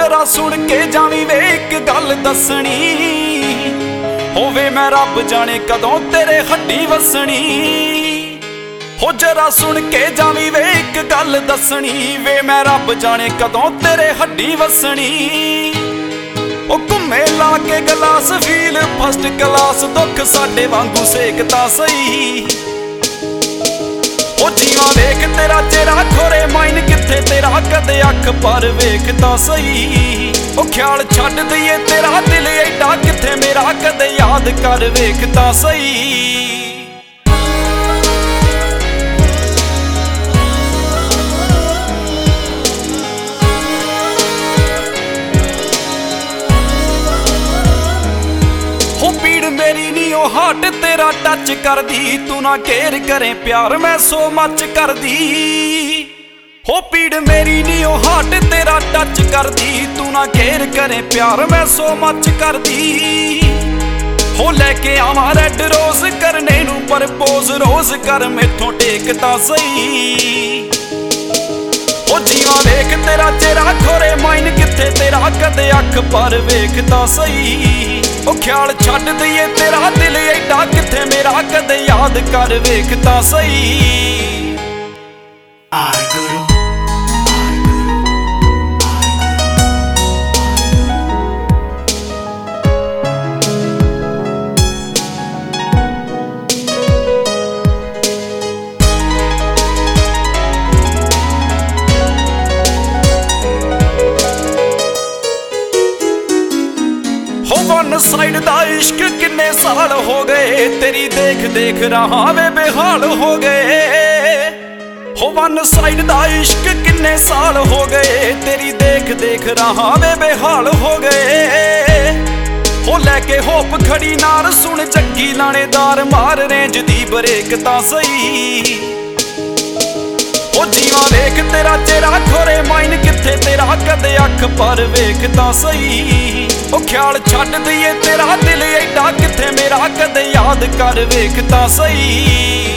जरा सुन के जावी वे एक गल दसनी, होवे मैं रब जाने कदों तेरे हड्डी वसनी। हो जरा सुन के जावी वे एक गल दसनी, वे मैं रब जाने कदों तेरे हड्डी वसनी। ओ घुम्मे ला के गलास फील फस्ट क्लास, दुख साडे वांगू सेकता सही। ओ जीवा वेख तेरा चेहरा खोरे माइन किथे तेरा, कदे अख पर वेखता सही। ओ ख्याल छड्ड दईए तेरा दिल एडा किथे मेरा, कदे याद कर वेखता सही। पीड़ मेरी नी ओ हार्ट तेरा टच कर दी, तू ना केयर करे प्यार मैं सो मच कर दी। हो पीड़ मेरी नी ओ हार्ट तेरा टच कर दी, तू ना केयर करे प्यार मैं सो मच कर दी। हो लेके आवा रेड रोज करने नू परपोज, रोज कर मेथों टेकता सही। ओ जीवा वेख तेरा चेहरा खोरे माइन किथे तेरा, कदे अख पर वेखता सही। ओ ख्याल छड्ड दईए तेरा दिल एडा किथे मेरा, कदे याद कर वेखता सही। वन साइड दा इश्क किन्ने साल हो गए, तेरी देख देख रहा वे बेहाल हो गए। हो वन साइड दा इश्क किन्ने साल हो गए, तेरी देख देख रहा वे बेहाल हो गए। हो लेके होप खड़ी नार सुन जग्गी लानेदार, मार रेंज दी ब्रेक ता सही। ओ जीवा वेख तेरा चेहरा खोरे माइन किथे तेरा, कदे अख पर वेखता सही। ओ ख्याल छड्ड दईए तेरा दिल एडा किथे मेरा, कदे याद कर वेखता सही।